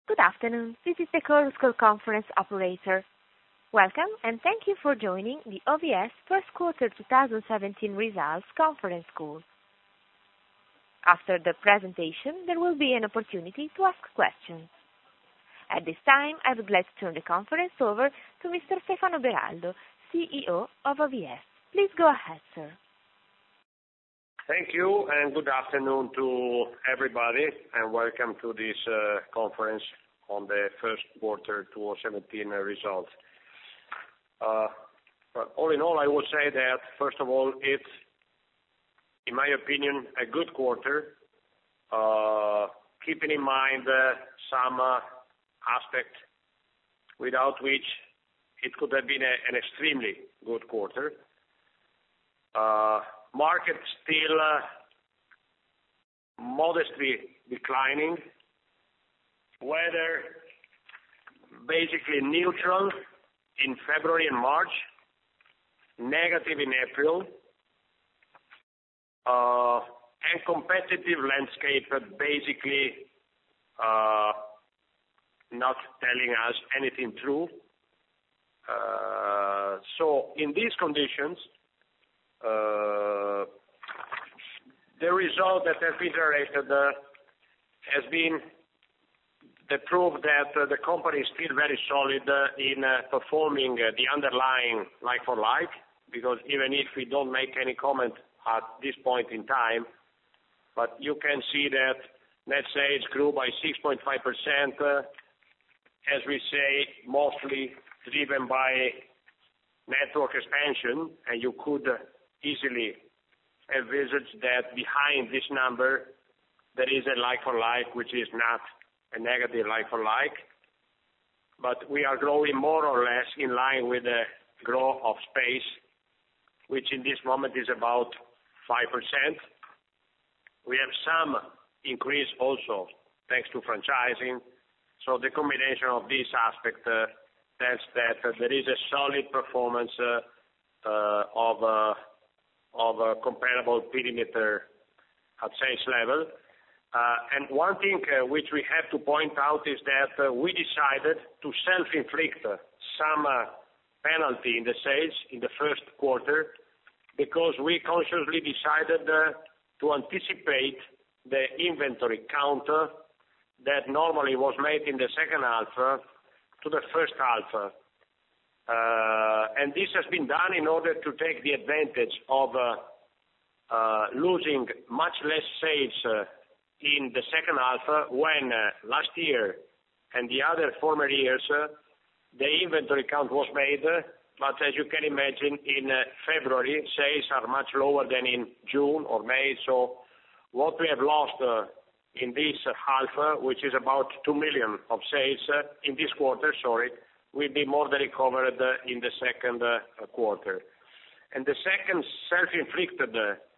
Good afternoon. This is the Chorus Call conference operator. Welcome, and thank you for joining the OVS first quarter 2017 results conference call. After the presentation, there will be an opportunity to ask questions. At this time, I would like to turn the conference over to Mr. Stefano Beraldo, CEO of OVS. Please go ahead, sir. Thank you, and good afternoon to everybody, and welcome to this conference on the first quarter 2017 results. All in all, I would say that, first of all, it's, in my opinion, a good quarter, keeping in mind some aspect without which it could have been an extremely good quarter. Market still modestly declining, weather basically neutral in February and March, negative in April, and competitive landscape basically not telling us anything true. So in these conditions, the result that has been generated has been the proof that the company is still very solid in performing the underlying like-for-like, because even if we don't make any comment at this point in time, but you can see that net sales grew by 6.5%, as we say, mostly driven by network expansion, and you could easily envisage that behind this number there is a like-for-like which is not a negative like-for-like, but we are growing more or less in line with the growth of space, which in this moment is about 5%. We have some increase also thanks to franchising, so the combination of this aspect tells that there is a solid performance of a comparable perimeter at sales level. And one thing which we have to point out is that we decided to self-inflict some penalty in the sales in the first quarter because we consciously decided to anticipate the inventory count that normally was made in the second half to the first half. And this has been done in order to take the advantage of losing much less sales in the second half when last year and the other former years the inventory count was made, but as you can imagine in February sales are much lower than in June or May, so what we have lost in this half, which is about 2 million of sales in this quarter, will be more than recovered in the second quarter. And the second self-inflicted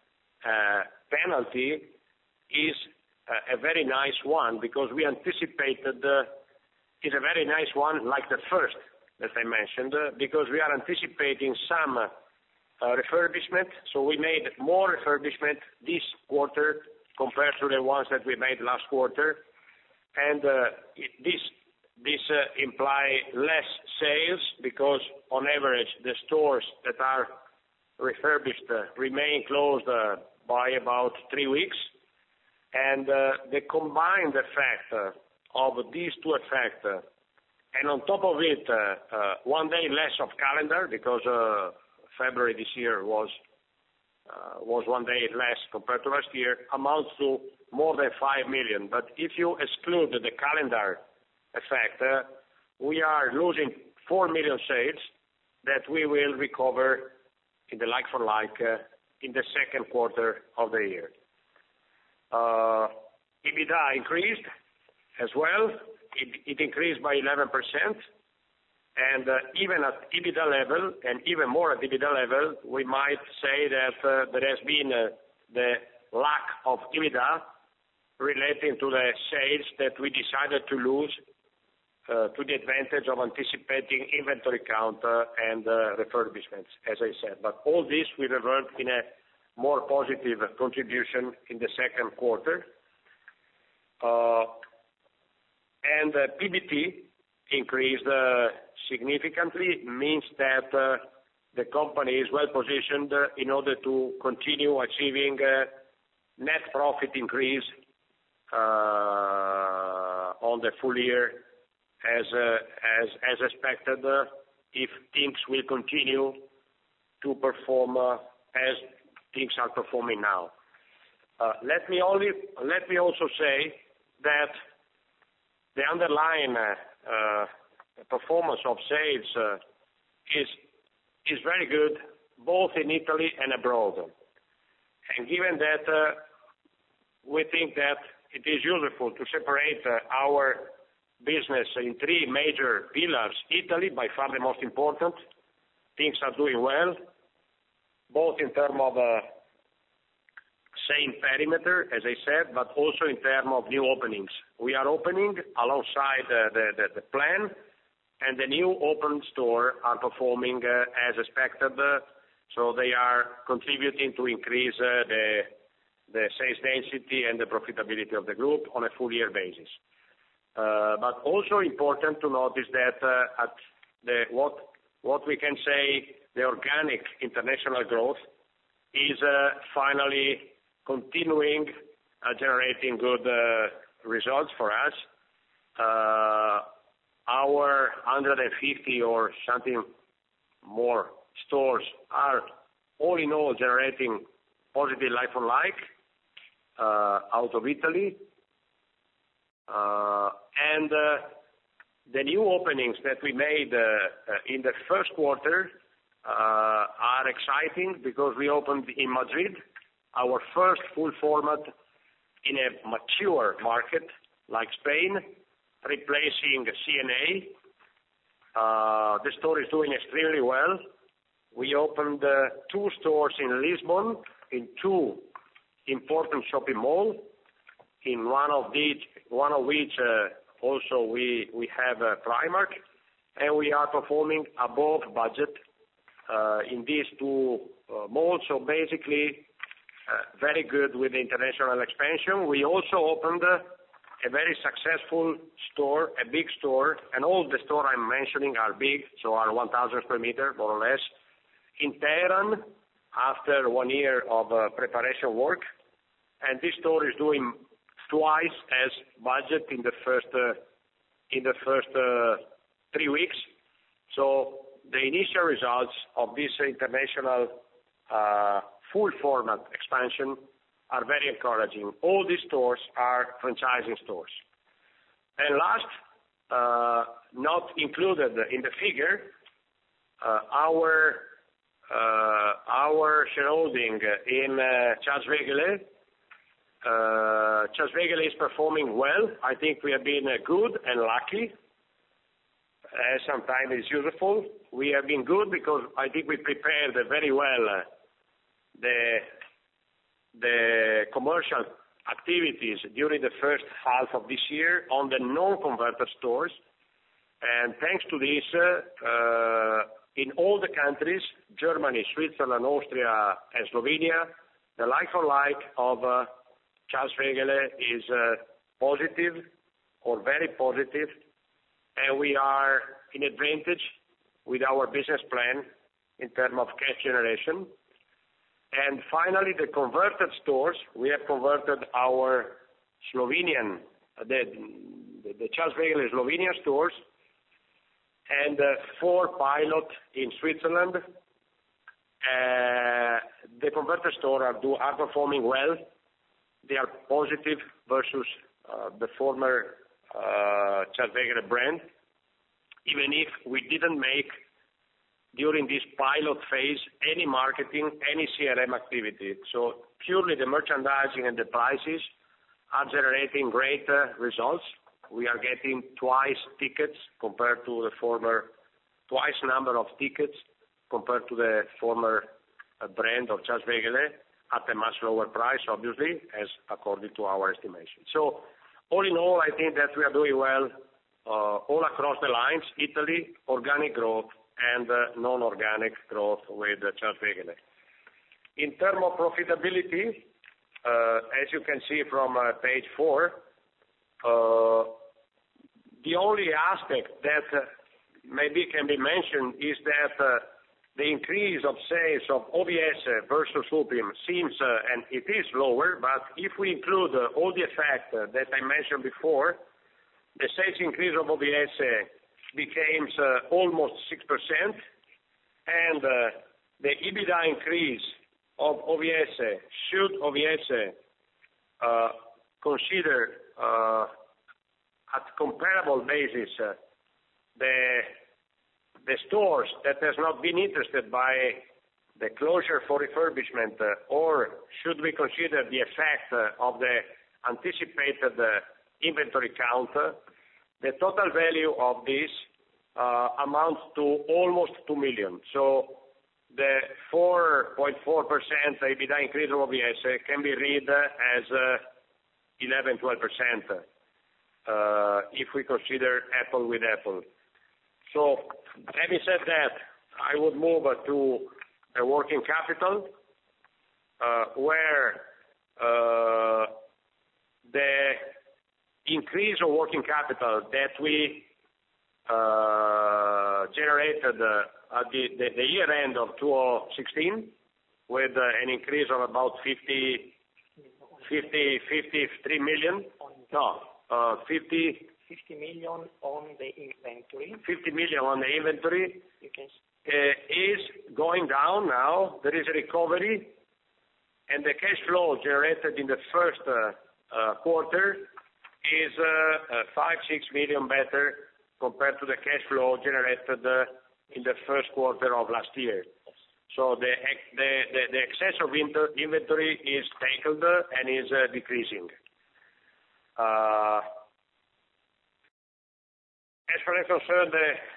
penalty is a very nice one because we anticipated is a very nice one like the first that I mentioned because we are anticipating some refurbishment. So we made more refurbishment this quarter compared to the ones that we made last quarter, and this imply less sales because on average the stores that are refurbished remain closed by about 3 weeks, and the combined effect of these two effects, and on top of it 1 day less of calendar because February this year was 1 day less compared to last year, amounts to more than 5 million. But if you exclude the calendar effect, we are losing 4 million sales that we will recover in the like-for-like in the second quarter of the year. EBITDA increased as well. It increased by 11%, and even at EBITDA level, and even more at EBITDA level, we might say that there has been the lack of EBITDA relating to the sales that we decided to lose to the advantage of anticipating inventory count and refurbishments, as I said. But all this will revert in a more positive contribution in the second quarter. And PBT increased significantly, means that the company is well positioned in order to continue achieving net profit increase on the full year as expected, if things will continue to perform as things are performing now. Let me also say that the underlying performance of sales is very good, both in Italy and abroad. And given that we think that it is useful to separate our business in three major pillars. Italy, by far the most important. Things are doing well, both in terms of same perimeter, as I said, but also in terms of new openings. We are opening alongside the plan, and the new open store are performing as expected, so they are contributing to increase the sales density and the profitability of the group on a full year basis. But also important to notice that what we can say, the organic international growth is finally continuing generating good results for us. Our 150 or something more stores are all in all generating positive like-for-like out of Italy. And the new openings that we made in the first quarter are exciting, because we opened in Madrid our first full format in a mature market like Spain, replacing CNA. The store is doing extremely well. We opened 2 stores in Lisbon, in 2 important shopping malls, in one of which also we have Primark, and we are performing above budget in these 2 malls. So basically, very good with the international expansion. We also opened a very successful store, a big store, and all the stores I'm mentioning are big, so are 1,000 square meter, more or less, in Tehran, after 1 year of preparation work. And this store is doing twice as budget in the first 3 weeks. So the initial results of this international full format expansion are very encouraging. All these stores are franchising stores. And last, not included in the figure, our shareholding in Charles Regele. Charles Regele is performing well. I think we have been good and lucky, as sometimes is useful. We have been good because I think we prepared very well the commercial activities during the first half of this year on the non-converted stores. And thanks to this, in all the countries, Germany, Switzerland, Austria, and Slovenia, the like-for-like of Charles Regele is positive or very positive, and we are in advantage with our business plan in terms of cash generation. And finally, the converted stores, we have converted our Slovenian, the Charles Regele Slovenia stores, and 4 pilot in Switzerland. The converted stores are performing well. They are positive versus the former Charles Regele brand, even if we didn't make, during this pilot phase, any marketing, any CRM activity. So purely the merchandising and the prices are generating great results. We are getting twice tickets compared to the former, twice number of tickets compared to the former brand of Charles Regele, at a much lower price, obviously, as according to our estimation. So all in all, I think that we are doing well all across the lines, Italy, organic growth, and non-organic growth with Charles Regele. In terms of profitability, as you can see from page 4, The only aspect that maybe can be mentioned is that the increase of sales of OVS versus Upim seems, and it is lower, but if we include all the effect that I mentioned before, the sales increase of OVS becomes almost 6%, and the EBITDA increase of OVS, should OVS consider at comparable basis the stores that has not been interested by the closure for refurbishment, or should we consider the effect of the anticipated inventory count, the total value of this amounts to almost 2 million. So the 4.4% EBITDA increase of OVS can be read as 11-12%. If we consider apple with apple. So, having said that, I would move to the working capital, where the increase of working capital that we generated at the year end of 2016, with an increase of about 53 million. No, 50 million on the inventory. 50 million on the inventory is going down now. There is a recovery, and the cash flow generated in the first quarter is 5-6 million better compared to the cash flow generated in the first quarter of last year. So the excess of inventory is tackled and is decreasing. As far as concerned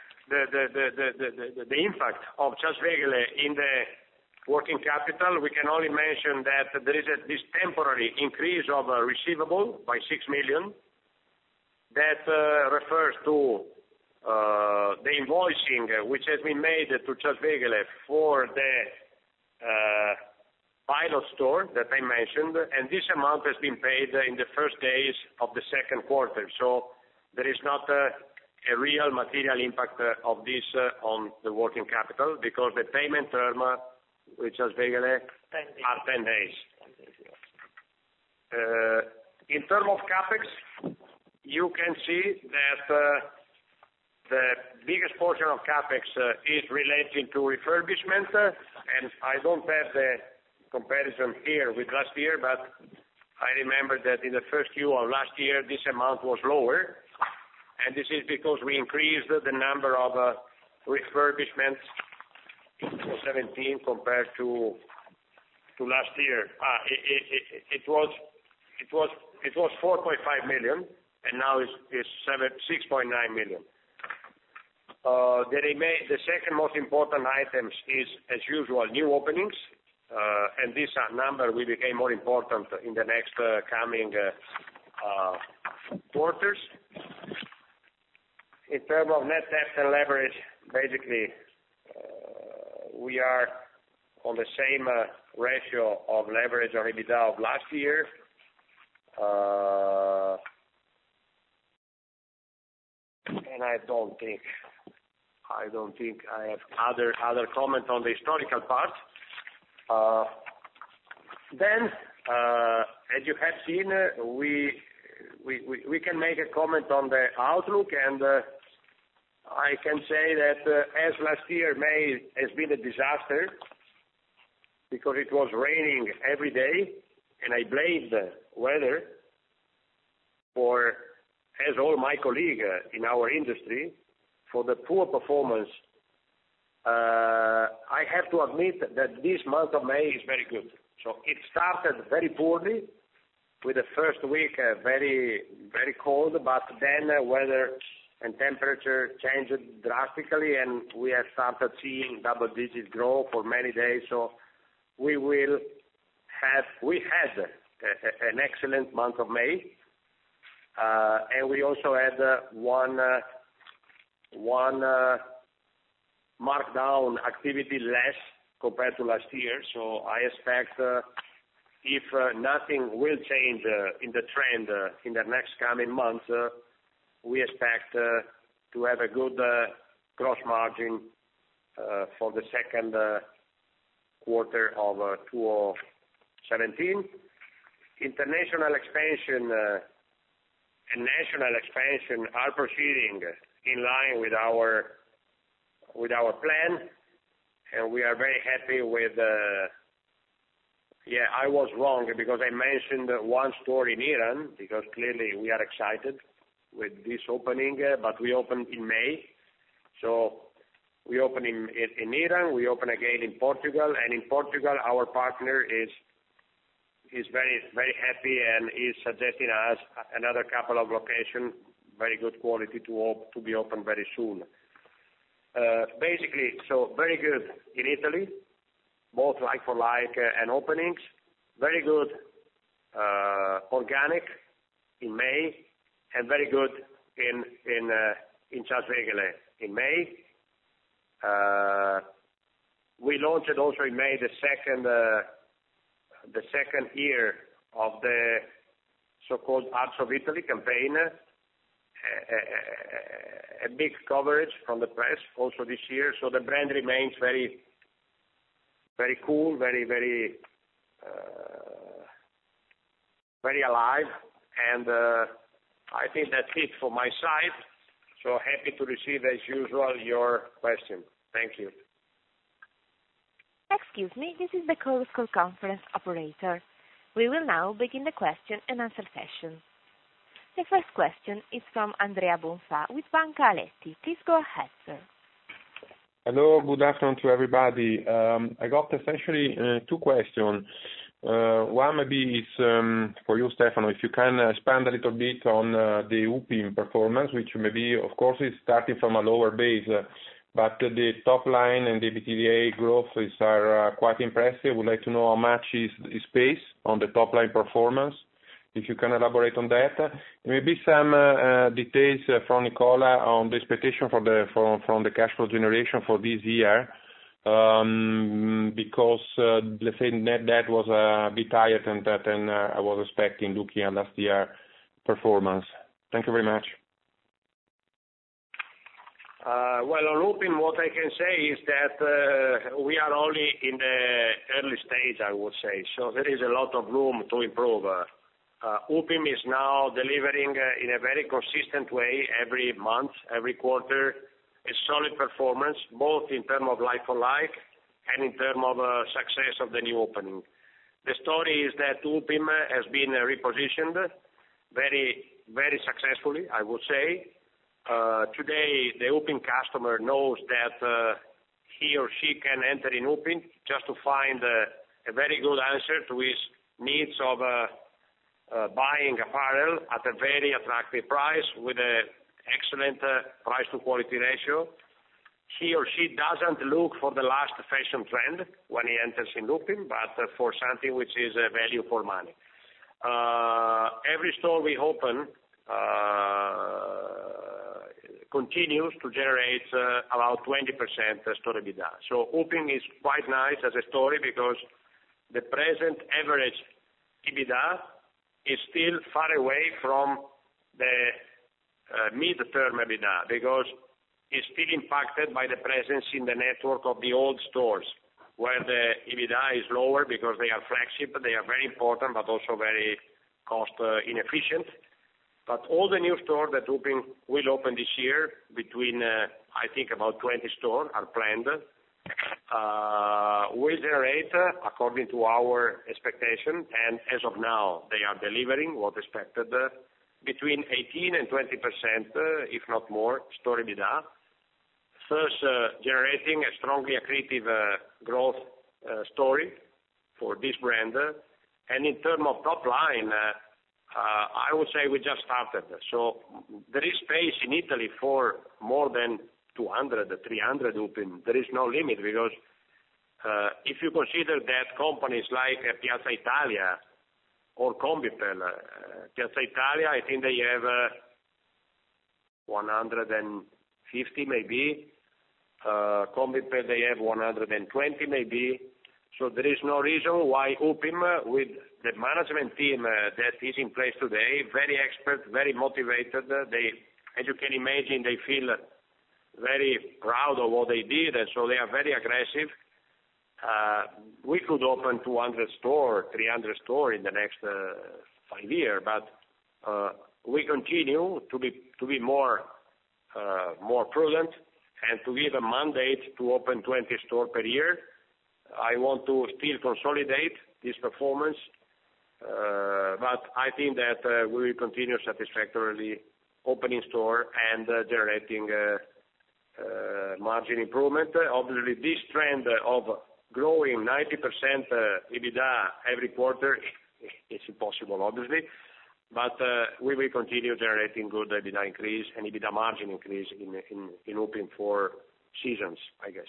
the impact of Charles Wegeler in the working capital, we can only mention that there is this temporary increase of receivable by 6 million that refers to the invoicing which has been made to Charles Wegeler for the pilot store that I mentioned, and this amount has been paid in the first days of the second quarter. So there is not a real material impact of this on the working capital, because the payment term with Charles Wegeler are 10 days. In terms of CapEx, you can see that the biggest portion of CapEx is relating to refurbishment, and I don't have the comparison here with last year, but I remember that in the first Q of last year this amount was lower, and this is because we increased the number of refurbishments in 2017 compared to last year. It was 4.5 million, and now it's 6.9 million. The second most important items is, as usual, new openings, and this number will become more important in the next coming quarters. In terms of net debt and leverage, basically we are on the same ratio of leverage or EBITDA of last year. And I don't think I have other comment on the historical part. Then, as you have seen, we can make a comment on the outlook, and I can say that as last year May has been a disaster because it was raining every day, and I blamed the weather for, as all my colleagues in our industry, for the poor performance. I have to admit that this month of May is very good. So it started very poorly, with the first week very, very cold, but then weather and temperature changed drastically, and we have started seeing double-digit growth for many days. So we had an excellent month of May, and we also had one markdown activity less compared to last year. So I expect if nothing will change in the trend in the next coming months, we expect to have a good gross margin for the second quarter of 2017. International expansion and national expansion are proceeding in line with our plan, and we are very happy with. I was wrong because I mentioned one store in Iran, because clearly we are excited with this opening, but we opened in May. So we open in Iran, we open again in Portugal, and in Portugal our partner is very, very happy and is suggesting us another couple of locations, very good quality to be opened very soon. Basically, so very good in Italy, both like-for-like and openings. Very good organic in May, and very good in Charles Regele in May. We launched also in May the second year of the so-called Arts of Italy campaign. A big coverage from the press also this year. So the brand remains very, very cool, very, very, very alive, and I think that's it for my side. So happy to receive, as usual, your question. Thank you. Excuse me, this is the Chorus Call conference operator. We will now begin the question and answer session. The first question is from Andrea Bonfà with Banca Aletti. Please go ahead, sir. Hello, good afternoon to everybody. I got essentially two questions. One maybe is for you, Stefano, if you can expand a little bit on the UPIM performance, which maybe, of course, is starting from a lower base, but the top line and the EBITDA growth are quite impressive. I would like to know how much is space on the top line performance, if you can elaborate on that. Maybe some details from Nicola on the expectation from the cash flow generation for this year, because let's say net debt was a bit higher than I was expecting looking at last year performance. Thank you very much. Well, on UPIM, what I can say is that we are only in the early stage, I would say. So there is a lot of room to improve. UPIM is now delivering in a very consistent way every month, every quarter, a solid performance, both in terms of like-for-like and in terms of success of the new opening. The story is that UPIM has been repositioned very, very successfully, I would say. Today, the UPIM customer knows that he or she can enter in UPIM just to find a very good answer to his needs of buying apparel at a very attractive price with an excellent price to quality ratio. He or she doesn't look for the last fashion trend when he enters in UPIM, but for something which is value for money. Every store we open continues to generate about 20% store EBITDA. So UPIM is quite nice as a story because the present average EBITDA is still far away from the mid-term EBITDA because it's still impacted by the presence in the network of the old stores where the EBITDA is lower because they are flagship, they are very important but also very cost inefficient. But all the new stores that UPIM will open this year, between I think about 20 stores are planned, will generate, according to our expectation, and as of now they are delivering what expected, between 18 and 20%, if not more, store EBITDA, thus generating a strongly accretive growth story for this brand. And in terms of top line, I would say we just started. So there is space in Italy for more than 200, 300 UPIM. There is no limit because if you consider that companies like Piazza Italia or Combipel, Piazza Italia, I think they have 150 maybe. Combipel, they have 120 maybe. So there is no reason why UPIM, with the management team that is in place today, very expert, very motivated, they as you can imagine, they feel very proud of what they did, and so they are very aggressive. We could open 200 stores, 300 stores in the next 5 years, but we continue to be more prudent and to give a mandate to open 20 stores per year. I want to still consolidate this performance, but I think that we will continue satisfactorily opening store and generating margin improvement. Obviously, this trend of growing 90% EBITDA every quarter is impossible, obviously, but we will continue generating good EBITDA increase and EBITDA margin increase in opening 4 seasons, I guess.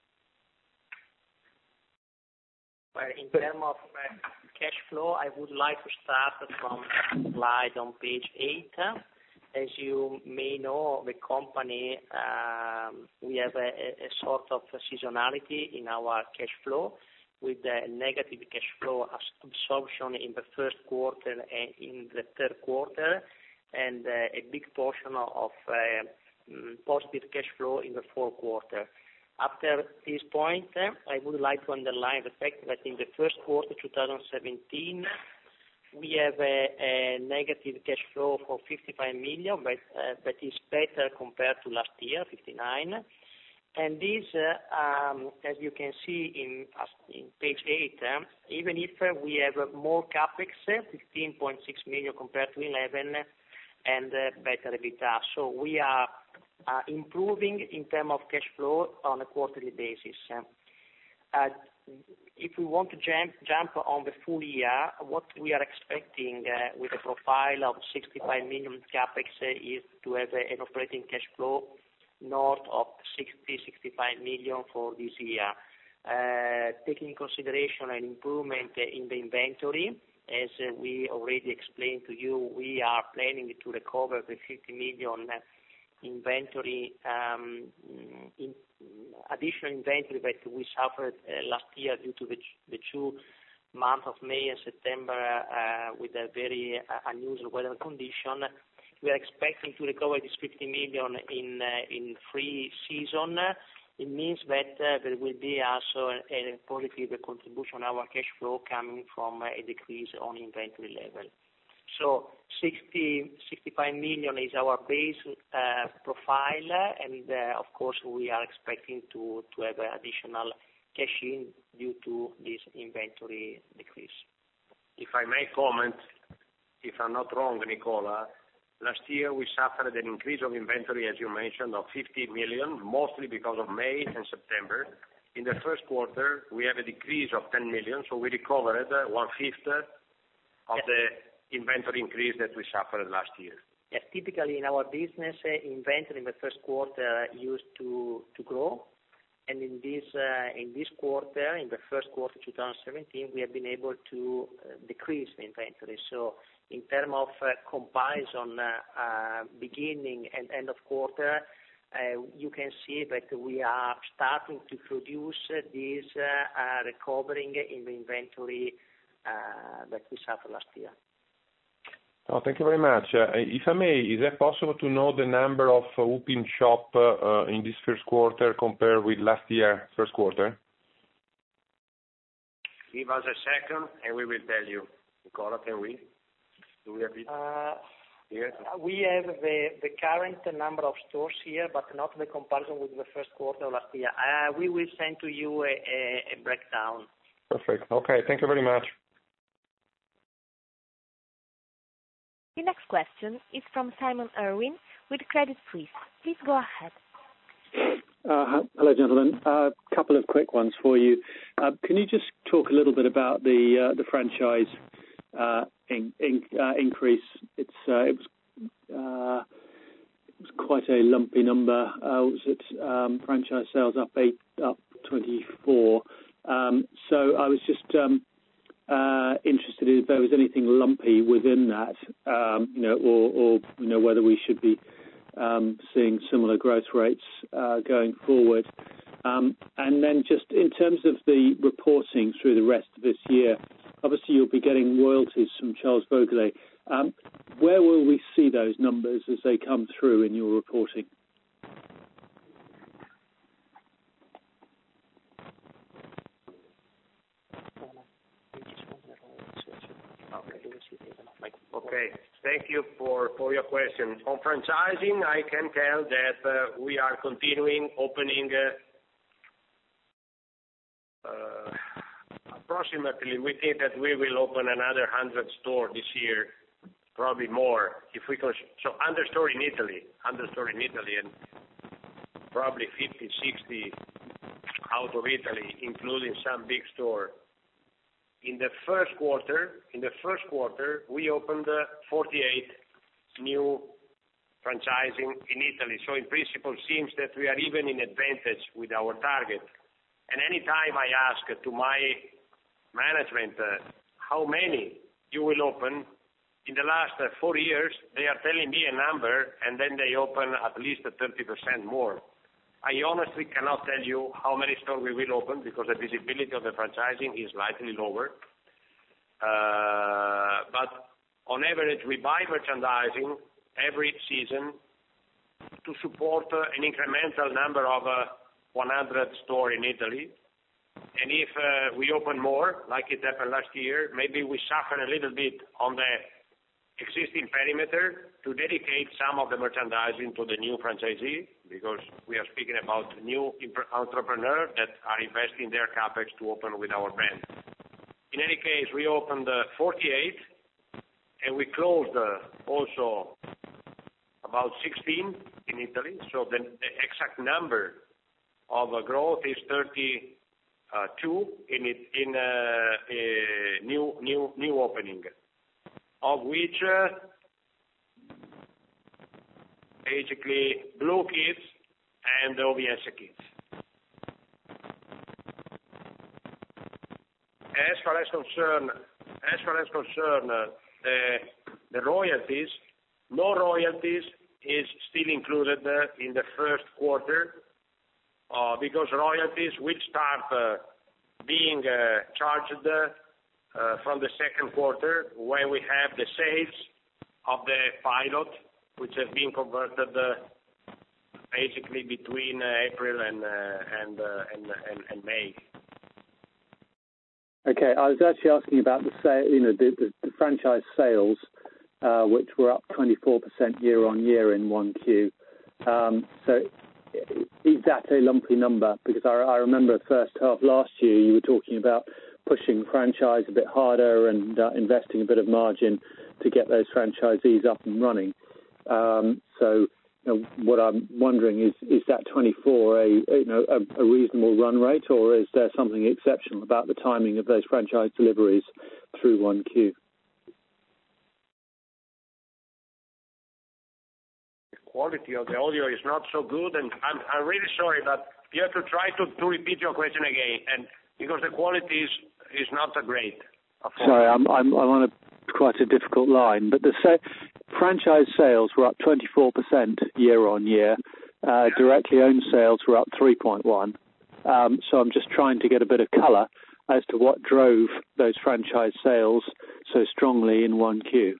Well, in terms of cash flow, I would like to start from slide on page 8. As you may know, the company, we have a sort of seasonality in our cash flow with a negative cash flow absorption in the first quarter and in the third quarter, and a big portion of positive cash flow in the fourth quarter. After this point, I would like to underline the fact that in the first quarter 2017, we have a negative cash flow for 55 million, but that is better compared to last year, 59. And this, as you can see in page 8, even if we have more capex, 15.6 million compared to 11, and better EBITDA. So we are improving in terms of cash flow on a quarterly basis. If we want to jump on the full year, what we are expecting with a profile of 65 million capex is to have an operating cash flow north of 60-65 million for this year. Taking in consideration an improvement in the inventory, as we already explained to you, we are planning to recover the 50 million inventory, additional inventory that we suffered last year due to the 2 months of May and September with a very unusual weather condition. We are expecting to recover this 50 million in 3 seasons. It means that there will be also a positive contribution on our cash flow coming from a decrease on inventory level. So 65 million is our base profile, and of course we are expecting to have additional cash in due to this inventory decrease. If I may comment, if I'm not wrong, Nicola, last year we suffered an increase of inventory, as you mentioned, of 50 million, mostly because of May and September. In the first quarter, we have a decrease of 10 million, so we recovered 1/5 of the inventory increase that we suffered last year. Yes, typically in our business, inventory in the first quarter used to grow, and in this quarter, in the first quarter 2017, we have been able to decrease the inventory. So in terms of comparison, beginning and end of quarter, you can see that we are starting to produce this recovering in the inventory that we suffered last year. Oh, thank you very much. If I may, is it possible to know the number of Upim shop in this first quarter compared with last year first quarter? Give us a second and we will tell you. Nicola, can we? Do we have it? Yes. We have the current number of stores here, but not the comparison with the first quarter of last year. We will send to you a breakdown. Perfect. Okay, thank you very much. The next question is from Simon Irwin with Credit Suisse. Please go ahead. Hello, gentlemen. A couple of quick ones for you. Can you just talk a little bit about the franchise increase? It was quite a lumpy number. Was it franchise sales up 24? So I was just interested if there was anything lumpy within that, or whether we should be seeing similar growth rates going forward. And then just in terms of the reporting through the rest of this year, obviously you'll be getting royalties from Charles Vogele. where will we see those numbers as they come through in your reporting? Okay, thank you for your question. On franchising, I can tell that we are continuing opening approximately, we think that we will open another 100 stores this year, probably more. If we can, so 100 stores in Italy, and probably 50, 60 out of Italy, including some big store. In the first quarter, we opened 48 new franchising in Italy. So in principle, seems that we are even in advantage with our target. And anytime I ask to my management how many you will open, in the last 4 years, they are telling me a number, and then they open at least 30% more. I honestly cannot tell you how many stores we will open because the visibility of the franchising is slightly lower. But on average, we buy merchandising every season to support an incremental number of 100 stores in Italy. And if we open more, like it happened last year, maybe we suffer a little bit on the existing perimeter to dedicate some of the merchandising to the new franchisee, because we are speaking about new entrepreneurs that are investing their capex to open with our brand. In any case, we opened 48, and we closed also about 16 in Italy. So the exact number of growth is 32 in new opening, of which basically Blue Kids and OVS Kids. As far as concern the royalties, no royalties is still included in the first quarter because royalties will start being charged from the second quarter when we have the sales of the pilot, which has been converted basically between April and May. Okay, I was actually asking about the franchise sales, which were up 24% year on year in 1Q. So is that a lumpy number? Because I remember first half last year you were talking about pushing franchise a bit harder and investing a bit of margin to get those franchisees up and running. So what I'm wondering is that 24 a reasonable run rate, or is there something exceptional about the timing of those franchise deliveries through 1Q? The quality of the audio is not so good, and I'm really sorry, but you have to try to repeat your question again, and because the quality is not great. Sorry, I'm on quite a difficult line, but the franchise sales were up 24% year on year. Directly owned sales were up 3.1%. So I'm just trying to get a bit of colour as to what drove those franchise sales so strongly in 1Q.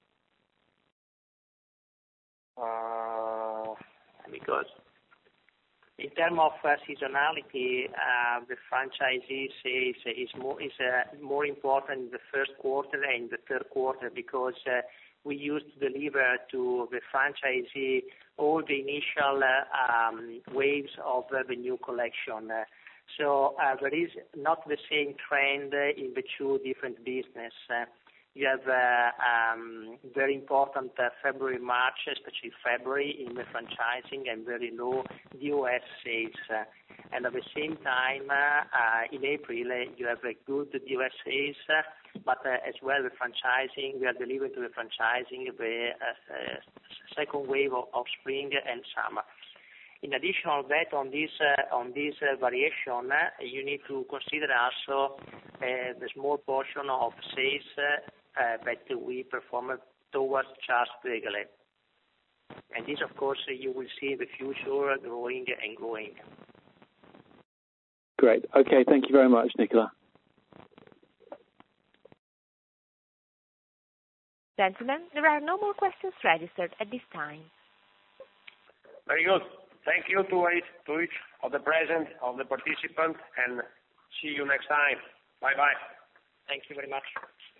Because in terms of seasonality, the franchisee sales is more important in the first quarter and the third quarter because we used to deliver to the franchisee all the initial waves of the new collection. So there is not the same trend in the two different business. You have very important February, March, especially February in the franchising, and very low US sales. And at the same time, in April, you have a good US sales, but as well the franchising, we are delivering to the franchising the second wave of spring and summer. In addition to that, on this variation, you need to consider also the small portion of sales that we perform towards Charles Pregale. And this, of course, you will see in the future growing and growing. Great. Okay, thank you very much, Nicola. Gentlemen, there are no more questions registered at this time. Very good. Thank you to each of the present, of the participants, and see you next time. Bye-bye. Thank you very much.